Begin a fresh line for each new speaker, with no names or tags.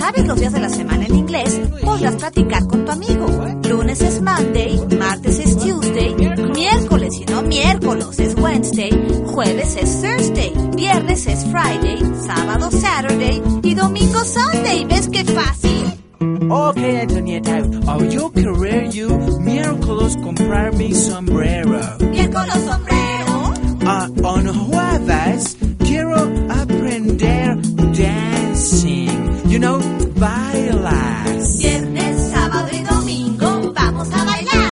sabes los días de la semana en inglés, podrás practicar con tu amigo. Lunes es Monday, martes es Tuesday, miércoles y no miércoles es Wednesday, jueves es Thursday, viernes es Friday, sábado Saturday y domingo Sunday. ¿Ves qué fácil?
Ok, Antonieta, yo querer you miércoles comprar mi sombrero.
Miércoles